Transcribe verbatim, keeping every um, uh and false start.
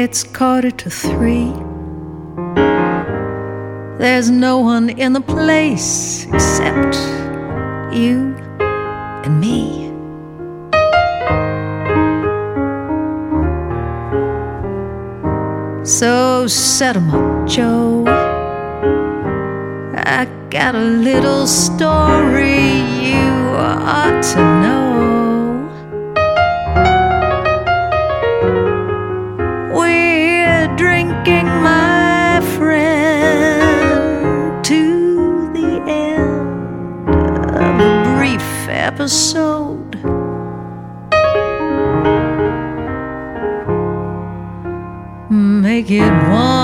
It's quarter to three. There's no one in the place except you and me. So set 'em up, Joe. I got a little story you ought to know. We're drinking, my friend, to the end of a brief episode. Make it one.